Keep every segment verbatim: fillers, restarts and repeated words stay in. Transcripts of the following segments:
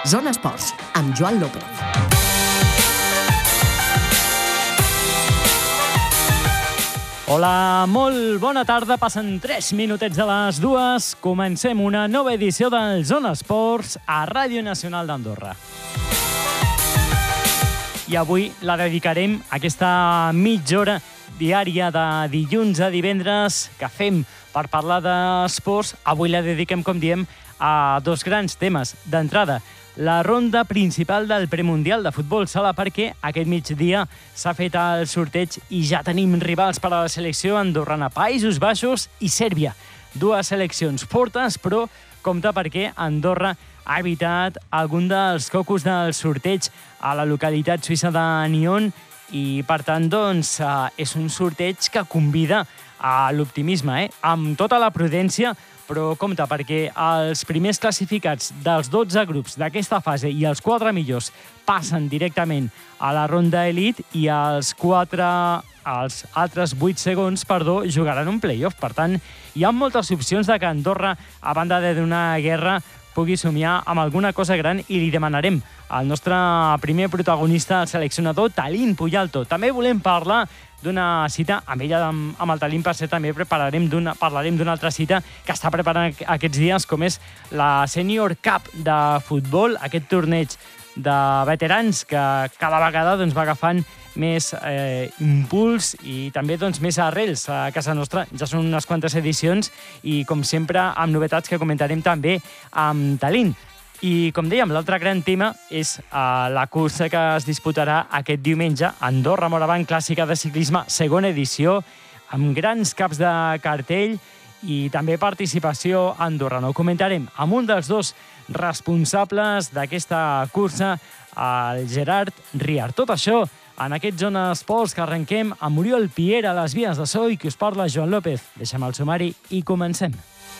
Zona Esports, amb Joan López. Hola, molt bona tarda. Passen tres minutets de les dues. Comencem una nova edició del Zona Esports a Ràdio Nacional d'Andorra. I avui la dedicarem a aquesta mitja hora diària de dilluns a divendres que fem per parlar d'esports. Avui la dediquem, com diem, a dos grans temes. D'entrada, la ronda principal del premundial de futbol sala, perquè aquest migdia s'ha fet el sorteig i ja tenim rivals per a la selecció andorrana: Països Baixos i Sèrbia. Dues seleccions fortes, però compte perquè Andorra ha evitat algun dels cocos del sorteig a la localitat suïssa de Nyon i, per tant, doncs, és un sorteig que convida a l'optimisme, eh? Amb tota la prudència, però compte, perquè els primers classificats dels dotze grups d'aquesta fase i els quatre millors passen directament a la ronda elit i els quatre, els altres vuit segons, perdó, jugaran un play-off. Per tant, hi ha moltes opcions de que Andorra, a banda de donar guerra, pugui somiar amb alguna cosa gran, i li demanarem al nostre primer protagonista, el seleccionador Talín Puyalto. També volem parlar d'una cita amb ella, amb, amb el Talín, per ser, també prepararem d'una, parlarem d'una altra cita que està preparant aquests dies, com és la Senior Cup de futbol, aquest torneig de veterans que cada vegada doncs, va agafant més eh, impuls i també doncs, més arrels a casa nostra. Ja són unes quantes edicions i, com sempre, amb novetats que comentarem també amb Talín. I, com dèiem, l'altre gran tema és uh, la cursa que es disputarà aquest diumenge, Andorra-Moraván Clàssica de Ciclisme, segona edició, amb grans caps de cartell i també participació andorrana. Ho comentarem amb un dels dos responsables d'aquesta cursa, el Gerard Riart. Tot això en aquest Zona Esports, que arrenquem amb Oriol Piera a les vies de so i qui us parla, Joan López. Deixem el sumari i comencem.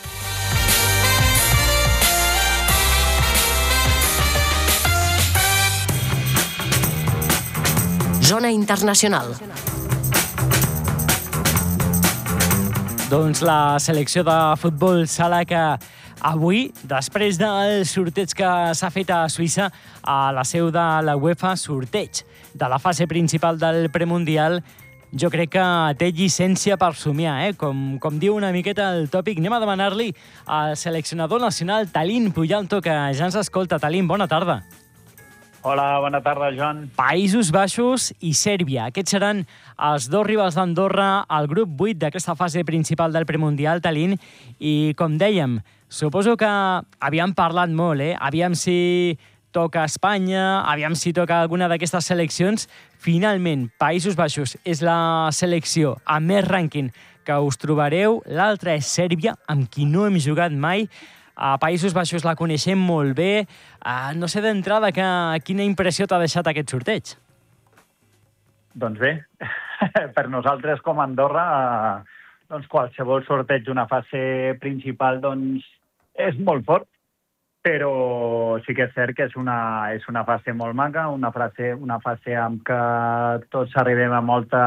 Zona Internacional. Doncs la selecció de futbol sala que avui, després del sorteig que s'ha fet a Suïssa, a la seu de la UEFA, sorteig de la fase principal del premundial, jo crec que té llicència per somiar, eh? Com, com diu una miqueta el tòpic. Anem a demanar-li al seleccionador nacional Talín Puyalto, que ja ens escolta. Talín, bona tarda. Hola, bona tarda, Joan. Països Baixos i Sèrbia. Aquests seran els dos rivals d'Andorra al grup vuit d'aquesta fase principal del premundial, Talín. I, com dèiem, suposo que havíem parlat molt, eh? Aviam si toca Espanya, aviam si toca alguna d'aquestes seleccions. Finalment, Països Baixos és la selecció amb més rànquing que us trobareu. L'altra és Sèrbia, amb qui no hem jugat mai. A Països Baixos la coneixem molt bé. Uh, no sé d'entrada que, quina impressió t'ha deixat aquest sorteig. Doncs bé, per nosaltres com a Andorra, uh, doncs qualsevol sorteig d'una fase principal doncs, és molt fort, però sí que és cert que és una, és una fase molt maca, una fase, una fase amb què tots arribem a molta...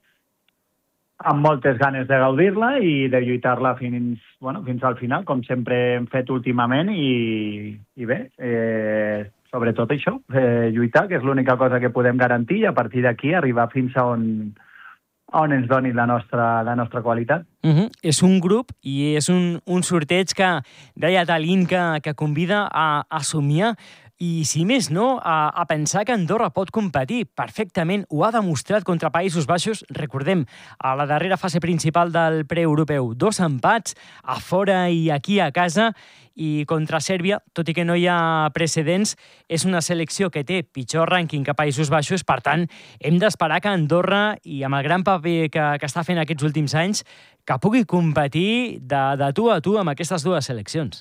amb moltes ganes de gaudir-la i de lluitar-la fins, bueno, fins al final, com sempre hem fet últimament, i, i bé, eh, sobretot això, eh, lluitar, que és l'única cosa que podem garantir, i a partir d'aquí arribar fins a on, a on ens doni la nostra, la nostra qualitat. Uh-huh. És un grup i és un, un sorteig que deia Talín que, que convida a, a somiar. I, si més no, a, a pensar que Andorra pot competir perfectament. Ho ha demostrat contra Països Baixos. Recordem, a la darrera fase principal del preeuropeu, dos empats, a fora i aquí a casa, i contra Sèrbia, tot i que no hi ha precedents, és una selecció que té pitjor rànquing que Països Baixos. Per tant, hem d'esperar que Andorra, i amb el gran paper que, que està fent aquests últims anys, que pugui competir de, de tu a tu amb aquestes dues seleccions.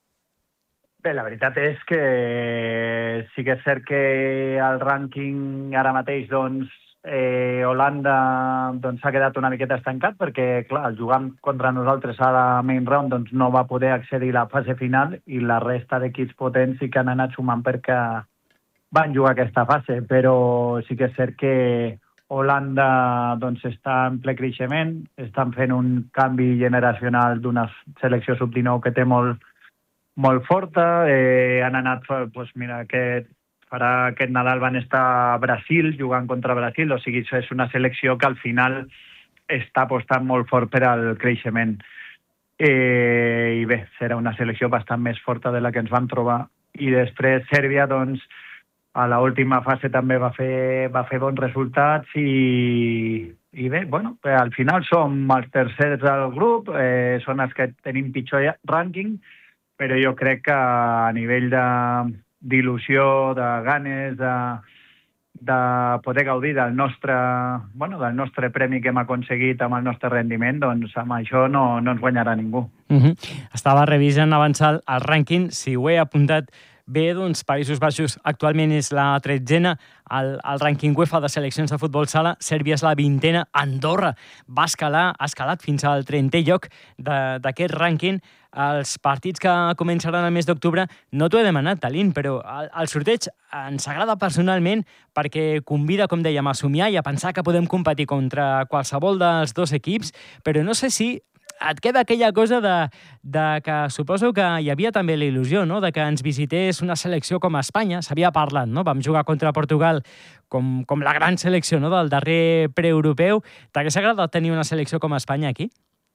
Bé, la veritat és que sí que és cert que el rànquing ara mateix, doncs, eh, Holanda doncs, s'ha quedat una miqueta estancat perquè, clar, jugant contra nosaltres a la main round doncs, no va poder accedir a la fase final i la resta d'equips potents sí que han anat sumant perquè van jugar aquesta fase, però sí que és cert que Holanda doncs, està en ple creixement, estan fent un canvi generacional d'una selecció sub dinou que té molt, molt forta. Eh, han anat, doncs mira, aquest, farà aquest Nadal van estar a Brasil, jugant contra Brasil, o sigui, és una selecció que al final està apostant molt fort per al creixement. Eh, I bé, serà una selecció bastant més forta de la que ens vam trobar. I després Sèrbia, doncs, a l'última fase també va fer, va fer bons resultats i, i bé, bueno, al final som els tercers del grup, eh, són els que tenim pitjor rànquing, però jo crec que a nivell de, d'il·lusió, de ganes, de, de poder gaudir del nostre, bueno, del nostre premi que hem aconseguit amb el nostre rendiment, doncs amb això no, no ens guanyarà ningú. Uh-huh. Estava revisant abans el, el rànquing, si ho he apuntat bé, doncs Països Baixos actualment és la tretzena al, al rànquing UEFA de seleccions de futbol sala, Sèrbia és la vintena, Andorra va escalar, ha escalat fins al trentè lloc d'aquest rànquing. Els partits que començaran el mes d'octubre no t'ho he demanat, Talín, però el, el sorteig ens agrada personalment perquè convida, com dèiem, a somiar i a pensar que podem competir contra qualsevol dels dos equips, però no sé si et queda aquella cosa de, de que suposo que hi havia també la il·lusió, no?, de que ens visités una selecció com Espanya. S'havia parlat, no? Vam jugar contra Portugal com, com la gran selecció, no?, del darrer preeuropeu. T'hagués agradat tenir una selecció com Espanya aquí?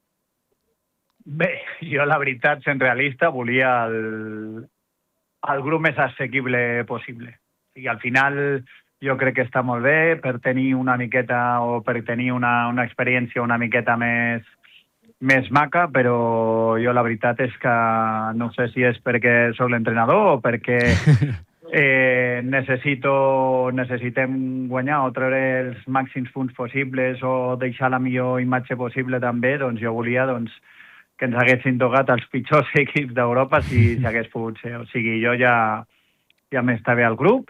Bé, jo la veritat, sent realista, volia el, el grup més assequible possible. I al final jo crec que està molt bé per tenir una miqueta o per tenir una, una experiència una miqueta més més maca, però jo la veritat és que no sé si és perquè soc l'entrenador o perquè eh, necessito, necessitem guanyar o treure els màxims punts possibles o deixar la millor imatge possible també, doncs jo volia doncs, que ens haguessin tocat els pitjors equips d'Europa si s'hagués pogut ser. O sigui, jo ja, ja m'està bé al grup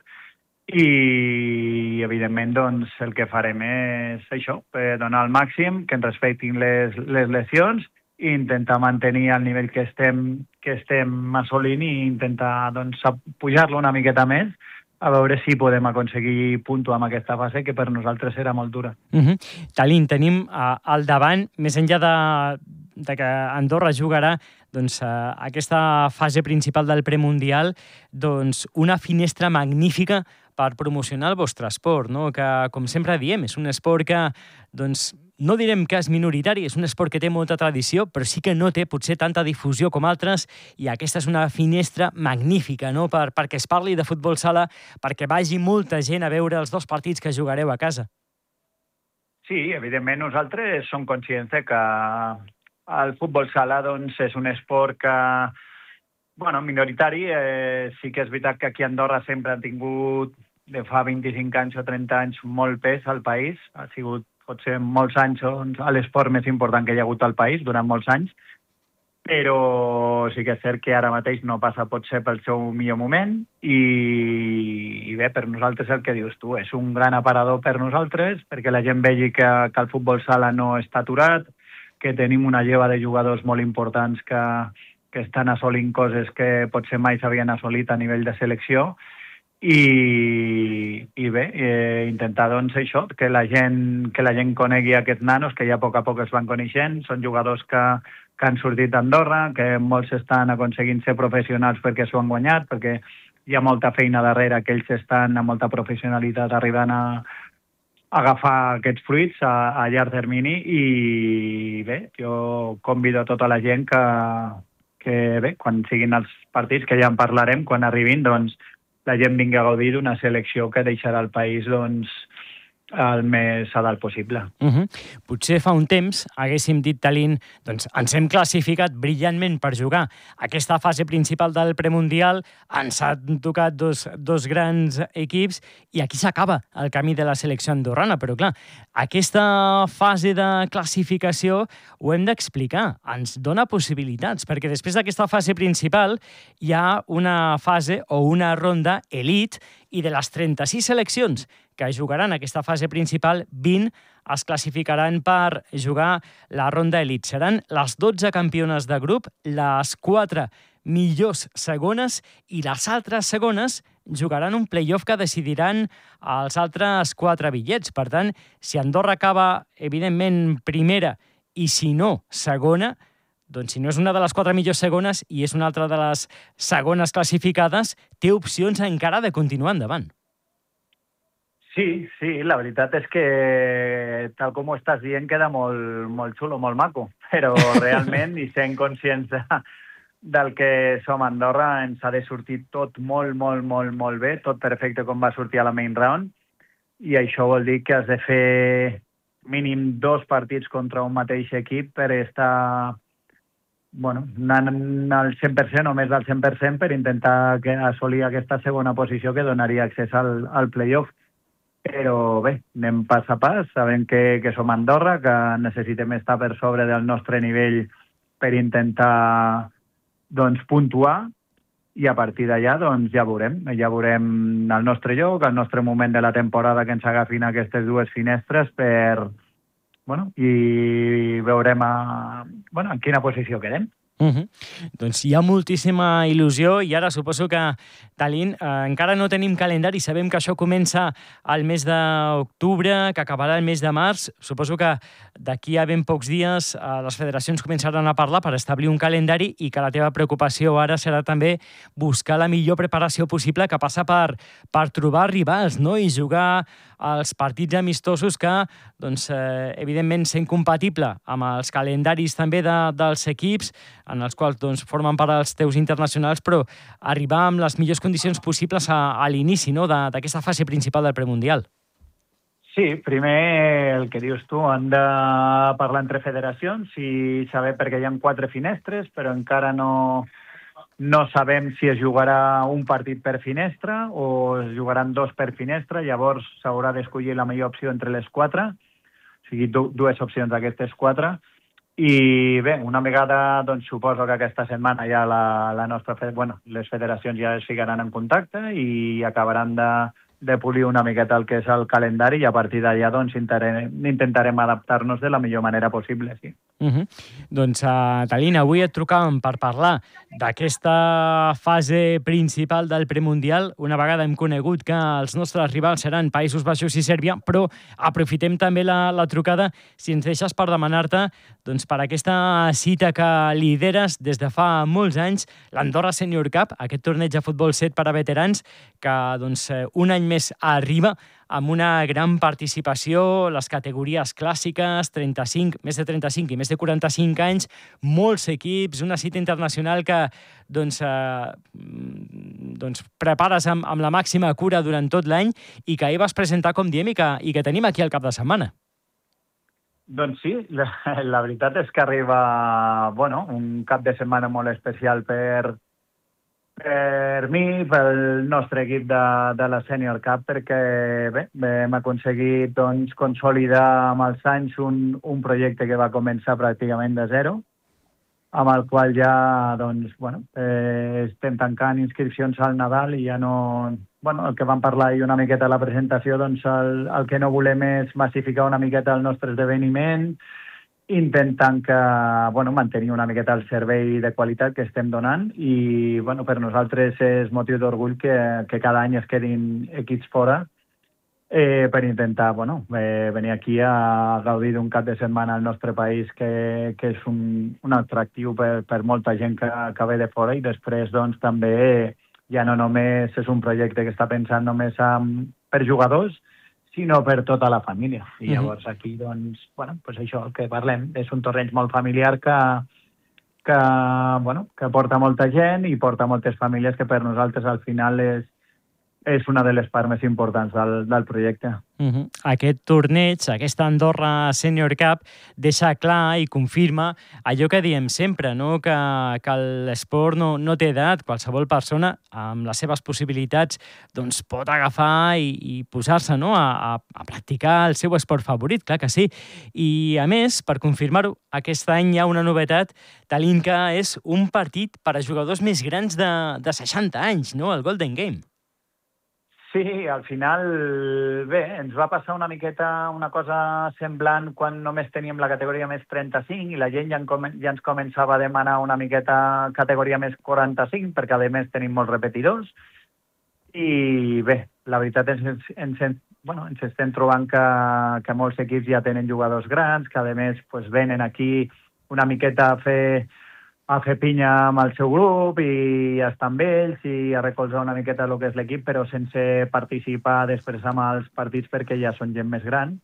i, evidentment, doncs, el que farem és això, donar el màxim, que ens respectin les, les lesions i intentar mantenir el nivell que estem, que estem assolint i intentar doncs, pujar-lo una miqueta més a veure si podem aconseguir puntuar amb aquesta fase, que per nosaltres serà molt dura. Uh-huh. Talín, tenim uh, al davant, més enllà de, de que Andorra jugarà doncs, uh, aquesta fase principal del premundial, doncs, una finestra magnífica per promocionar el vostre esport, no? Que, com sempre diem, és un esport que, doncs, no direm que és minoritari, és un esport que té molta tradició, però sí que no té potser tanta difusió com altres, i aquesta és una finestra magnífica, no?, per, perquè es parli de futbol sala, perquè vagi molta gent a veure els dos partits que jugareu a casa. Sí, evidentment nosaltres som conscients que el futbol sala doncs, és un esport que, bueno, minoritari. Eh, sí que és veritat que aquí a Andorra sempre ha tingut, de fa vint-i-cinc anys o trenta anys, molt pes al país. Ha sigut, potser, molts anys doncs, l'esport més important que hi ha hagut al país durant molts anys, però sí que és cert que ara mateix no passa potser pel seu millor moment i, i bé, per nosaltres el que dius tu, és un gran aparador per nosaltres, perquè la gent vegi que, que el futbol sala no està aturat, que tenim una lleva de jugadors molt importants que, que estan assolint coses que potser mai s'havien assolit a nivell de selecció i, i bé, eh, intentar doncs això, que la gent que la gent conegui aquests nanos, que ja a poc a poc es van coneixent, són jugadors que, que han sortit d'Andorra, que molts estan aconseguint ser professionals perquè s'ho han guanyat, perquè hi ha molta feina darrere, que ells estan amb molta professionalitat arribant a agafar aquests fruits a, a llarg termini i bé, jo convido a tota la gent que, que bé, quan siguin els partits, que ja en parlarem, quan arribin, doncs la gent vingui a gaudir d'una selecció que deixarà el país doncs, el més a dalt possible. Uh-huh. Potser fa un temps haguéssim dit, Talín, doncs ens hem classificat brillantment per jugar aquesta fase principal del premundial, ens han tocat dos, dos grans equips i aquí s'acaba el camí de la selecció andorrana, però clar, aquesta fase de classificació ho hem d'explicar, ens dona possibilitats, perquè després d'aquesta fase principal hi ha una fase o una ronda elite i de les trenta-sis seleccions que jugaran aquesta fase principal, vint es classificaran per jugar la ronda elit. Seran les dotze campiones de grup, les quatre millors segones i les altres segones jugaran un play-off que decidiran els altres quatre bitllets. Per tant, si Andorra acaba, evidentment, primera i si no, segona, doncs, si no és una de les quatre millors segones i és una altra de les segones classificades, té opcions encara de continuar endavant. Sí, sí, la veritat és que tal com ho estàs dient queda molt, molt xulo, molt maco, però realment, i sent conscients de, del que som a Andorra, ens ha de sortir tot molt, molt, molt, molt bé, tot perfecte com va sortir a la main round, i això vol dir que has de fer mínim dos partits contra un mateix equip per estar bueno, anant al cent per cent o més del cent per cent per intentar que assolir aquesta segona posició que donaria accés al, al playoff. Però bé, anem pas a pas, sabem que, que som a Andorra, que necessitem estar per sobre del nostre nivell per intentar doncs, puntuar, i a partir d'allà doncs, ja veurem. Ja veurem el nostre lloc, el nostre moment de la temporada que ens agafin aquestes dues finestres per... Bueno, i veurem a, bueno, en quina posició quedem. Uh -huh. Doncs hi ha moltíssima il·lusió i ara suposo que, Talín, eh, encara no tenim calendari, sabem que això comença al mes d'octubre, que acabarà el mes de març. Suposo que d'aquí a ben pocs dies eh, les federacions començaran a parlar per establir un calendari i que la teva preocupació ara serà també buscar la millor preparació possible, que passa per, per trobar rivals, no? I jugar els partits amistosos que, doncs, eh, evidentment, sent compatible amb els calendaris també de, dels equips, en els quals doncs, formen part els teus internacionals, però arribar amb les millors condicions possibles a, a l'inici, no?, d'aquesta fase principal del premundial. Sí, primer el que dius tu, han de parlar entre federacions i saber, perquè hi ha quatre finestres, però encara no, no sabem si es jugarà un partit per finestra o es jugaran dos per finestra, llavors s'haurà d'escollir la millor opció entre les quatre, o sigui, dues opcions d'aquestes quatre. I bé, una vegada, doncs, suposo que aquesta setmana ja la, la nostra, bueno, les federacions ja es ficaran en contacte i acabaran de, de polir una miqueta el que és el calendari i a partir d'allà doncs, intentarem, intentarem adaptar-nos de la millor manera possible, sí. Uh -huh. Doncs, uh, Talín, avui et trucàvem per parlar d'aquesta fase principal del premundial. Una vegada hem conegut que els nostres rivals seran Països Baixos i Sèrbia, però aprofitem també la, la trucada, si ens deixes, per demanar-te doncs, per aquesta cita que lideres des de fa molts anys, l'Andorra Senior Cup, aquest torneig de futbol set per a veterans, que doncs, un any més arriba amb una gran participació, les categories clàssiques, trenta-cinc, més de trenta-cinc i més de quaranta-cinc anys, molts equips, una cita internacional que doncs, eh, doncs prepares amb, amb la màxima cura durant tot l'any i que ahir vas presentar, com diem, i que, i que tenim aquí al cap de setmana. Doncs sí, la, la veritat és que arriba bueno, un cap de setmana molt especial per... Per mi, pel nostre equip de, de la Senior Cup, perquè bé, hem aconseguit doncs, consolidar amb els anys un, un projecte que va començar pràcticament de zero, amb el qual ja doncs, bueno, eh, estem tancant inscripcions al Nadal i ja no... Bueno, el que vam parlar ahir una miqueta a la presentació, doncs el, el que no volem és massificar una miqueta el nostre esdeveniment, intentant que, bueno, mantenir una miqueta el servei de qualitat que estem donant i bueno, per nosaltres és motiu d'orgull que, que cada any es quedin equips fora eh, per intentar bueno, eh, venir aquí a gaudir d'un cap de setmana al nostre país que, que és un, un atractiu per, per molta gent que, que ve de fora i després doncs, també ja no només és un projecte que està pensant només en, per jugadors, sinó per tota la família. I llavors aquí, doncs, bueno, pues això, el que parlem, és un torneig molt familiar que, que, bueno, que porta molta gent i porta moltes famílies que per nosaltres al final és, és una de les parts més importants del, del projecte. Uh -huh. Aquest torneig, aquesta Andorra Senior Cup, deixa clar i confirma allò que diem sempre, no? que, que l'esport no, no té edat. Qualsevol persona, amb les seves possibilitats, doncs pot agafar i, i posar-se, no? a, a, a practicar el seu esport favorit, clar que sí. I, a més, per confirmar-ho, aquest any hi ha una novetat, Talín, que és un partit per a jugadors més grans de, de seixanta anys, no? El Golden Game. Sí, al final, bé, ens va passar una miqueta una cosa semblant quan només teníem la categoria més trenta-cinc i la gent ja, en ja ens començava a demanar una miqueta categoria més quaranta-cinc, perquè a més tenim molts repetidors. I bé, la veritat és que ens, ens, bueno, ens estem trobant que, que molts equips ja tenen jugadors grans, que a més pues, venen aquí una miqueta a fer a fer pinya amb el seu grup i a estar amb ells i a recolzar una miqueta el que és l'equip, però sense participar després amb els partits perquè ja són gent més gran.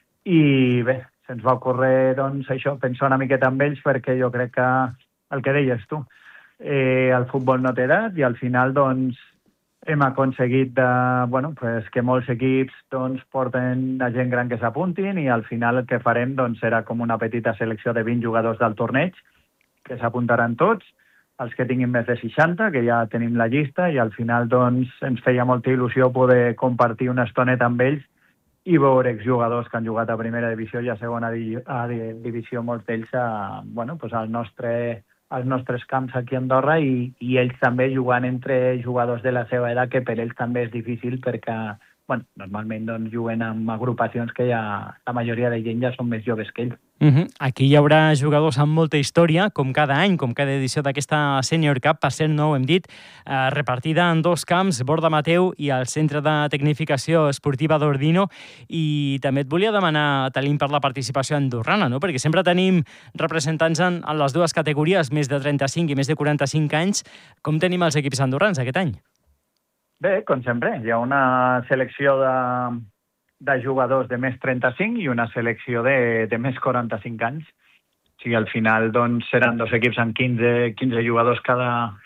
I bé, se'ns va ocórrer doncs, això, pensar una miqueta amb ells perquè jo crec que el que deies tu, eh, el futbol no té edat i al final doncs, hem aconseguit de, bueno, pues, que molts equips doncs, porten a gent gran que s'apuntin i al final el que farem doncs, serà com una petita selecció de vint jugadors del torneig que s'apuntaran tots, els que tinguin més de seixanta, que ja tenim la llista, i al final doncs, ens feia molta il·lusió poder compartir una estoneta amb ells i veure exjugadors que han jugat a primera divisió i a segona di a divisió, molts d'ells a, bueno, pues al nostre, als nostres camps aquí a Andorra i, i ells també jugant entre jugadors de la seva edat, que per ells també és difícil perquè bueno, normalment doncs, juguen amb agrupacions que ja, la majoria de gent ja són més joves que ells. Uh -huh. Aquí hi haurà jugadors amb molta història, com cada any, com cada edició d'aquesta Senior Cup, per cert, no ho hem dit, eh, repartida en dos camps, Borda Mateu i el Centre de Tecnificació Esportiva d'Ordino. I també et volia demanar, Talín, per la participació andorrana, no? Perquè sempre tenim representants en, en les dues categories, més de trenta-cinc i més de quaranta-cinc anys. Com tenim els equips andorrans aquest any? Bé, com sempre, hi ha una selecció de, de jugadors de més trenta-cinc i una selecció de, de més quaranta-cinc anys. O sigui, al final doncs, seran dos equips amb quinze, quinze jugadors cada,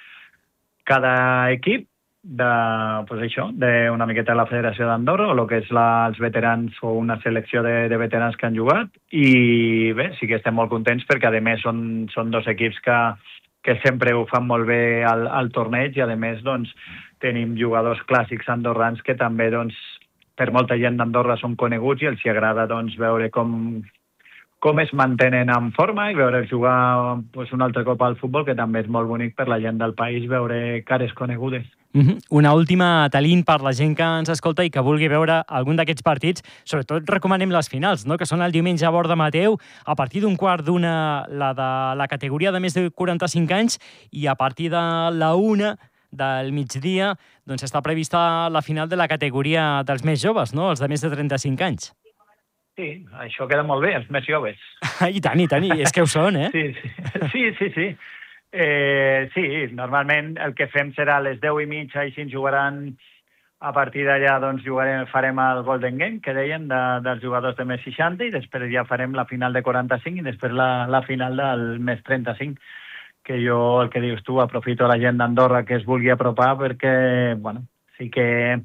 cada equip, de, pues això, d'una miqueta de la Federació d'Andorra, o el que és la, els veterans o una selecció de, de veterans que han jugat. I bé, sí que estem molt contents perquè, a més, són, són dos equips que, que sempre ho fan molt bé al, al torneig i, a més, doncs, tenim jugadors clàssics andorrans que també, doncs, per molta gent d'Andorra són coneguts i els hi agrada doncs, veure com, com es mantenen en forma i veure jugar pues, un altre cop al futbol, que també és molt bonic per la gent del país veure cares conegudes. Uh-huh. Una última, Talín, per la gent que ens escolta i que vulgui veure algun d'aquests partits. Sobretot recomanem les finals, no? Que són el diumenge a Borda Mateu, a partir d'un quart d'una, la de la categoria de més de quaranta-cinc anys, i a partir de la una del migdia doncs està prevista la final de la categoria dels més joves, no? Els de més de trenta-cinc anys. Sí, això queda molt bé, els més joves. I tant, i tant, i és que ho són, eh? Sí, sí, sí. sí, sí. Eh, sí, normalment el que fem serà a les deu i mitja i si ens jugaran a partir d'allà doncs jugarem, farem el Golden Game, que deien, de, dels jugadors de més seixanta, i després ja farem la final de quaranta-cinc i després la, la final del més trenta-cinc. Que jo, el que dius tu, aprofito a la gent d'Andorra que es vulgui apropar perquè, bueno, sí que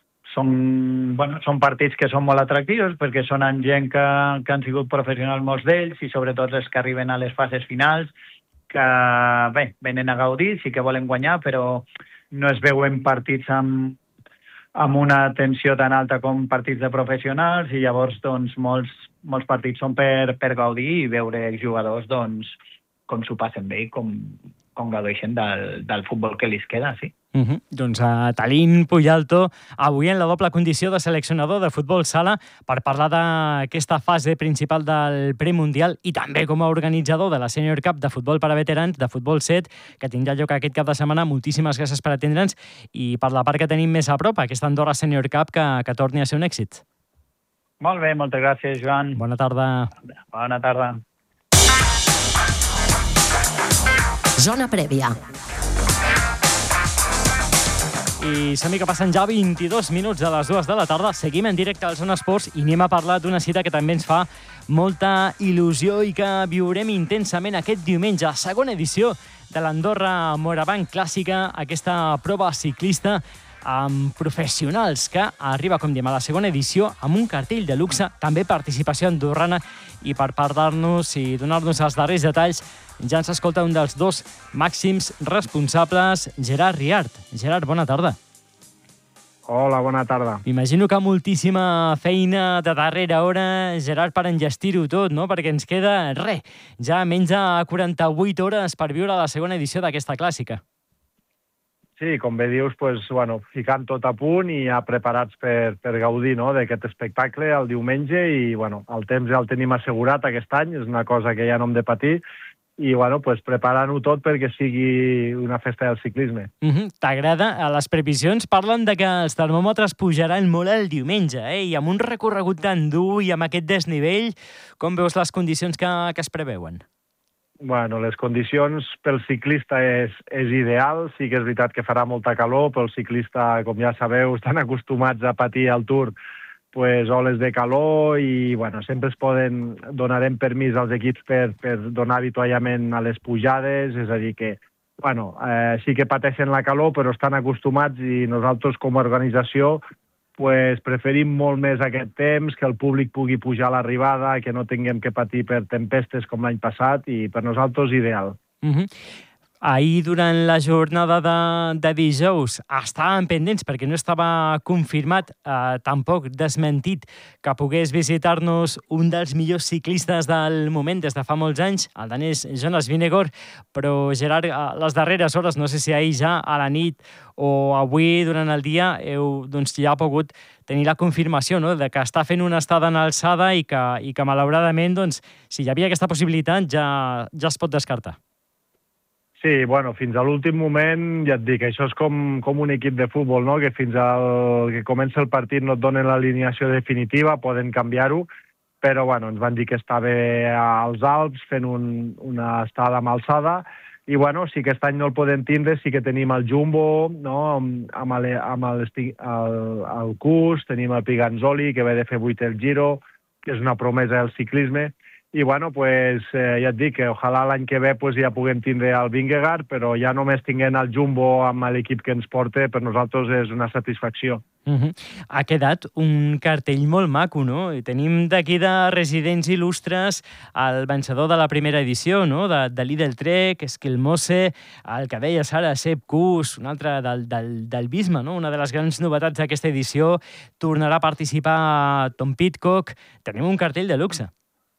són, bueno, són partits que són molt atractius perquè són amb gent que, que han sigut professionals molts d'ells i sobretot els que arriben a les fases finals, que, bé, venen a gaudir, sí que volen guanyar, però no es veuen partits amb, amb una tensió tan alta com partits de professionals i llavors, doncs, molts, molts partits són per, per gaudir i veure els jugadors, doncs, com s'ho passen bé i com, com gaudeixen del, del futbol que li queda, sí. Uh -huh. Doncs a Talín Puyalto, avui en la doble condició de seleccionador de futbol sala per parlar d'aquesta fase principal del premundial i també com a organitzador de la Senior Cup de futbol per a veterans, de futbol set, que tindrà lloc aquest cap de setmana. Moltíssimes gràcies per atendre'ns i per la part que tenim més a prop, aquesta Andorra Senior Cup, que, que torni a ser un èxit. Molt bé, moltes gràcies, Joan. Bona tarda. Bona tarda. Zona prèvia. I som-hi que passen ja vint-i-dos minuts de les dues de la tarda. Seguim en directe al Zona Esports i anem a parlar d'una cita que també ens fa molta il·lusió i que viurem intensament aquest diumenge. Segona edició de l'Andorra Morabanc Clàssica, aquesta prova ciclista amb professionals que arriba, com diem, a la segona edició amb un cartell de luxe, també participació andorrana. I per parlar-nos i donar-nos els darrers detalls ja ens escolta un dels dos màxims responsables, Gerard Riart. Gerard, bona tarda. Hola, bona tarda. Imagino que moltíssima feina de darrera hora, Gerard, per enllestir-ho tot, no? Perquè ens queda, res, ja menys de quaranta-vuit hores per viure la segona edició d'aquesta clàssica. Sí, com bé dius, pues, bueno, ficant tot a punt i ja preparats per, per gaudir, no?, d'aquest espectacle el diumenge i bueno, el temps ja el tenim assegurat aquest any, és una cosa que ja no hem de patir i bueno, pues, preparant-ho tot perquè sigui una festa del ciclisme. Uh -huh. T'agrada? Les previsions parlen de que els termòmetres pujaran molt el diumenge, eh? I amb un recorregut tan dur i amb aquest desnivell, com veus les condicions que, que es preveuen? Bueno, les condicions pel ciclista és, és ideal. Sí que és veritat que farà molta calor, però el ciclista, com ja sabeu, estan acostumats a patir al Tour pues, oles de calor i bueno, sempre es poden, donarem permís als equips per, per donar avituallament a les pujades, és a dir que bueno, eh, sí que pateixen la calor, però estan acostumats i nosaltres com a organització pues, preferim molt més aquest temps, que el públic pugui pujar a l'arribada, que no tinguem que patir per tempestes com l'any passat, i per nosaltres ideal. Uh-huh. Ahir, durant la jornada de, de dijous, estàvem pendents, perquè no estava confirmat, eh, tampoc desmentit, que pogués visitar-nos un dels millors ciclistes del moment des de fa molts anys, el danès Jonas Vingegaard, però Gerard, a les darreres hores, no sé si ahir ja a la nit o avui durant el dia, heu doncs, ja ha pogut tenir la confirmació, no?, de que està fent una estada en alçada i que, i que malauradament, doncs, si hi havia aquesta possibilitat, ja, ja es pot descartar. Sí, bueno, fins a l'últim moment, ja et dic, això és com, com un equip de futbol, no?, que fins al que comença el partit no et donen l'alineació definitiva, poden canviar-ho, però bueno, ens van dir que estava als Alps fent un, una estada amb alçada, i bueno, sí que aquest any no el podem tindre, sí que tenim el Jumbo, no?, amb, amb, el, amb el, el, el Kuss, tenim el Piganzoli, que ve de fer vuit el Giro, que és una promesa del ciclisme. I bueno, pues, eh, ja et dic que ojalà l'any que ve pues, ja puguem tindre el Vingegaard, però ja només tinguent el Jumbo amb l'equip que ens porta, per nosaltres és una satisfacció. Uh-huh. Ha quedat un cartell molt maco, no? I tenim d'aquí de residents il·lustres el vencedor de la primera edició, no?, de, de l'Idel Trek, Esquilmose, el que deia Sara, Sepp Kuss, un altre del, del, del Bisma, no?, una de les grans novetats d'aquesta edició. Tornarà a participar Tom Pidcock. Tenim un cartell de luxe.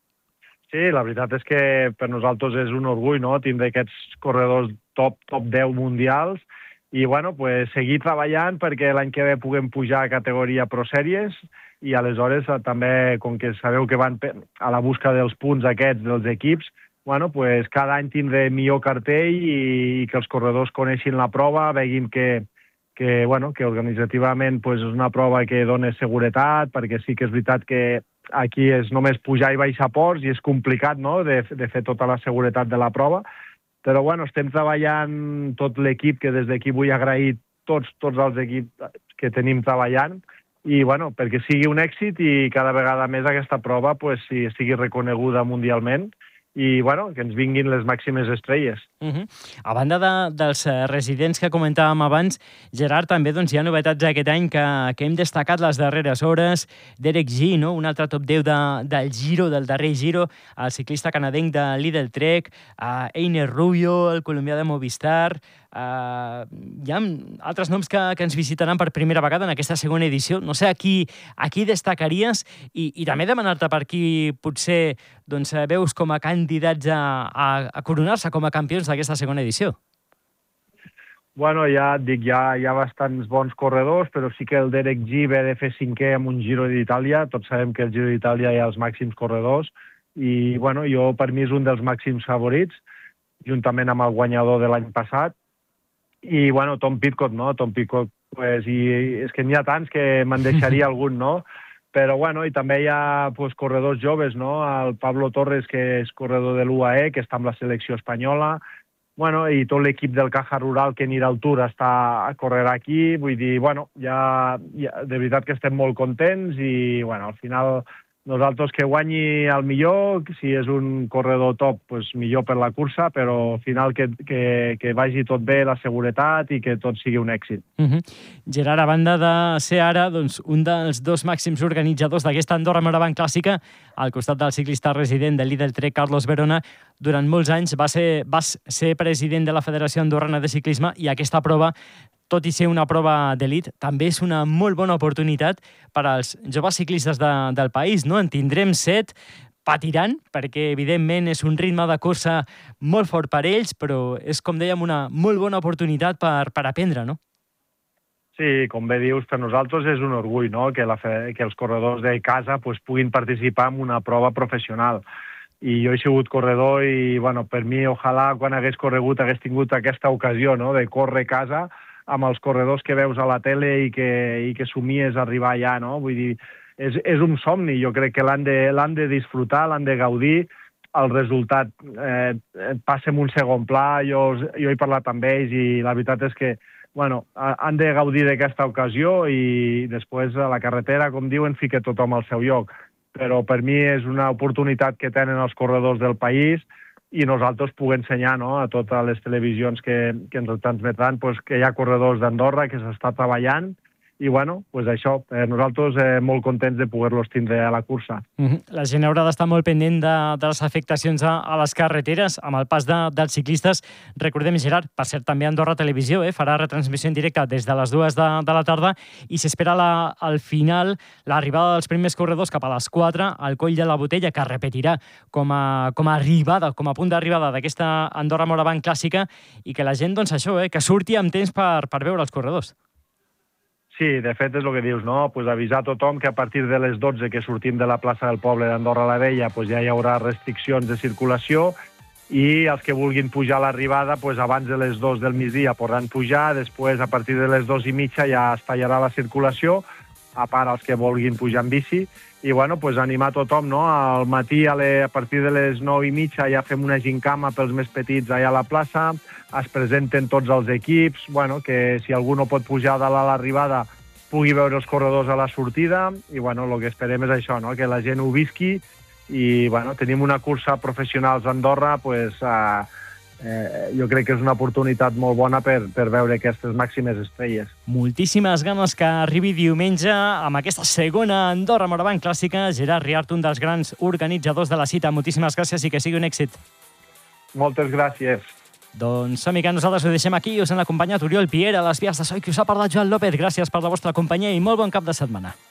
Sí, la veritat és que per nosaltres és un orgull, no?, tindre aquests corredors top, top deu mundials i, bueno, pues, seguir treballant perquè l'any que ve puguem pujar a categoria Pro Series i aleshores també, com que sabeu que van a la busca dels punts aquests dels equips, bueno, pues, cada any tindré millor cartell i, i que els corredors coneixin la prova, veguin que, que, bueno, que organitzativament pues, és una prova que dona seguretat, perquè sí que és veritat que aquí és només pujar i baixar ports i és complicat, no?, de, de fer tota la seguretat de la prova. Però, bueno, estem treballant tot l'equip, que des d'aquí vull agrair tots, tots els equips que tenim treballant i, bueno, perquè sigui un èxit i cada vegada més aquesta prova pues, sigui reconeguda mundialment i, bueno, que ens vinguin les màximes estrelles. Uh-huh. A banda de, dels residents que comentàvem abans, Gerard, també doncs, hi ha novetats aquest any que, que hem destacat les darreres hores. Derek G, no?, un altre top deu de, del Giro, del darrer Giro, el ciclista canadenc de l'Idel Trek, uh, Einer Rubio, el colombià de Movistar. Uh, hi ha altres noms que, que ens visitaran per primera vegada en aquesta segona edició. No sé a qui, a qui destacaries i, i també demanar-te per qui potser doncs, veus com a candidats a, a, a coronar-se com a campions d'aquesta segona edició. Bueno, ja et dic, hi ha, hi ha bastants bons corredors, però sí que el Derek G ve de fer cinquè amb un Giro d'Itàlia. Tots sabem que el Giro d'Itàlia hi ha els màxims corredors i, bueno, jo per mi és un dels màxims favorits, juntament amb el guanyador de l'any passat. I, bueno, Tom Pidcock, no? Tom Pidcock, pues, i és que n'hi ha tants que me'n deixaria algun, no? Però, bueno, i també hi ha pues, corredors joves, no? El Pablo Torres, que és corredor de l'U A E, que està amb la selecció espanyola. Bueno, i tot l'equip del Caja Rural que anirà al Tour està a córrer aquí. Vull dir, bueno, ja, ja, de veritat que estem molt contents i, bueno, al final nosaltres que guanyi el millor, si és un corredor top, pues millor per la cursa, però al final que, que, que vagi tot bé, la seguretat i que tot sigui un èxit. Uh-huh. Gerard, a banda de ser ara doncs, un dels dos màxims organitzadors d'aquesta Andorra Moravant Clàssica, al costat del ciclista resident de l'Idel Trek, Carlos Verona, durant molts anys va ser, va ser president de la Federació Andorrana de Ciclisme i aquesta prova, tot i ser una prova d'elit, també és una molt bona oportunitat per als joves ciclistes de, del país, no? En tindrem set, patiran, perquè evidentment és un ritme de cursa molt fort per ells, però és, com dèiem, una molt bona oportunitat per, per aprendre, no? Sí, com bé dius, per nosaltres és un orgull, no?, que, la, que els corredors de casa pues, puguin participar en una prova professional. I jo he sigut corredor i, bueno, per mi, ojalà, quan hagués corregut, hagués tingut aquesta ocasió, no?, de córrer a casa amb els corredors que veus a la tele i que, i que somies arribar allà, no? Vull dir, és, és un somni, jo crec que l'han de, l'han de disfrutar, l'han de gaudir el resultat eh, passa en un segon pla. Jo, jo he parlat amb ells i la veritat és que bueno, han de gaudir d'aquesta ocasió i després a la carretera, com diuen, fica tothom al seu lloc. Però per mi és una oportunitat que tenen els corredors del país i nosaltres puguem ensenyar, no, a totes les televisions que, que ens transmetran pues, que hi ha corredors d'Andorra que s'està treballant i, bueno, pues això, eh, nosaltres eh, molt contents de poder-los tindre a la cursa. Mm-hmm. La gent haurà d'estar molt pendent de, de les afectacions a, a les carreteres amb el pas de, dels ciclistes. Recordem, Gerard, per cert, també Andorra Televisió eh, farà retransmissió en directe des de les dues de, de la tarda i s'espera la, al final l'arribada dels primers corredors cap a les quatre al Coll de la Botella, que repetirà com a, com a arribada, com a punt d'arribada d'aquesta Andorra Moraván clàssica i que la gent, doncs això, eh, que surti amb temps per, per veure els corredors. Sí, de fet és el que dius, no? Pues avisar a tothom que a partir de les dotze que sortim de la plaça del poble d'Andorra la Vella pues ja hi haurà restriccions de circulació i els que vulguin pujar a l'arribada pues abans de les dos del migdia podran pujar, després a partir de les dos i mitja ja es tallarà la circulació, a part els que vulguin pujar en bici, i bueno, pues animar tothom, no? Al matí a, le, a partir de les nou i mitja ja fem una gincama pels més petits allà a la plaça, es presenten tots els equips, bueno, que si algú no pot pujar dalt a l'arribada pugui veure els corredors a la sortida i bueno, el que esperem és això, no? Que la gent ho visqui i bueno, tenim una cursa professionals a Andorra, pues, eh, eh, jo crec que és una oportunitat molt bona per, per veure aquestes màximes estrelles. Moltíssimes ganes que arribi diumenge amb aquesta segona Andorra Moraván clàssica. Gerard Riart, un dels grans organitzadors de la cita. Moltíssimes gràcies i que sigui un èxit. Moltes gràcies. Doncs, amics, nosaltres ho deixem aquí. Us han acompanyat Oriol Piera, a les vies de so i qui us ha parlat Joan López. Gràcies per la vostra companyia i molt bon cap de setmana.